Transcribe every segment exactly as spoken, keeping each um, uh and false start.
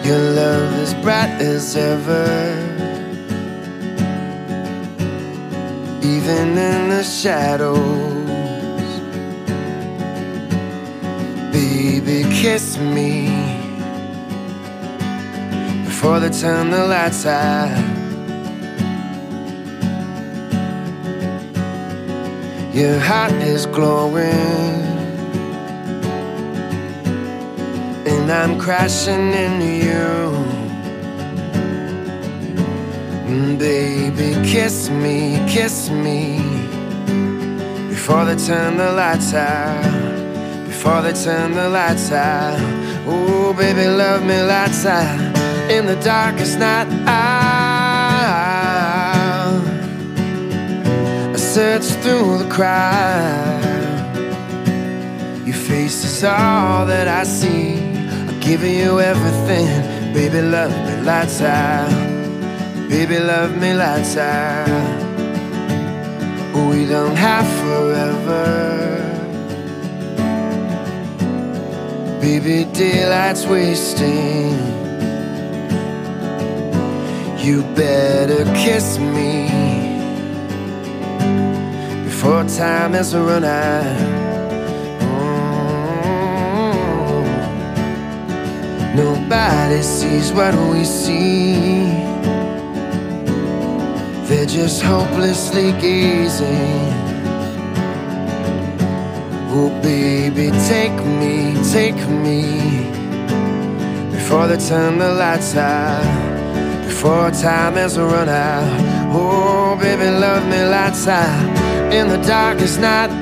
Your love is bright as ever, even in the shadows. Baby, kiss me before they turn the lights out. Your heart is glowing, and I'm crashing into you. Baby, kiss me, kiss me before they turn the lights out. Before they turn the lights out. Oh, baby, love me lights out. In the darkest night out, I search through the crowd. Your face is all that I see. I'll give you everything. Baby, love me lights out. Baby, love me lights out. We don't have forever. Baby, daylight's wasting. You better kiss me before time has run out. Mm. Nobody sees what we see. They're just hopelessly gazing. Oh, baby, take me, take me before they turn the lights out, before time has run out. Oh, baby, love me lights out. In the darkest night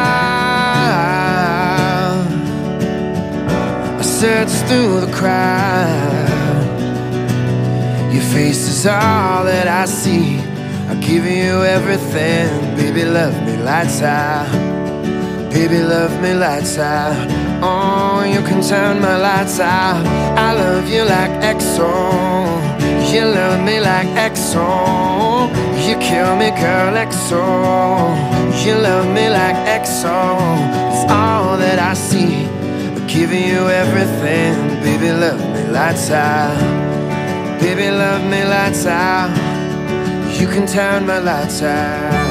out, I search through the crowd. Your face is all that I see. I'll give you everything. Baby, love me lights out. Baby, love me lights out. Oh, you can turn my lights out. I love you like X O. You love me like X O. You kill me, girl, X O. You love me like X O. It's all that I see. I'm giving you everything. Baby, love me lights out. Baby, love me lights out. You can turn my lights out.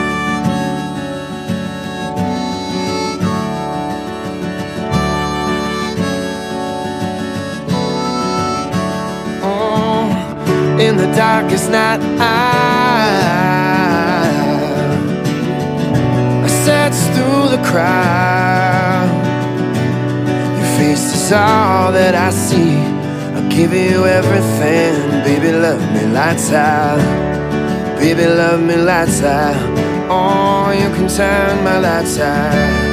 In the darkest night out, I search through the crowd. Your face is all that I see. I'll give you everything. Baby, love me lights out. Baby, love me lights out. Oh, you can turn my lights out.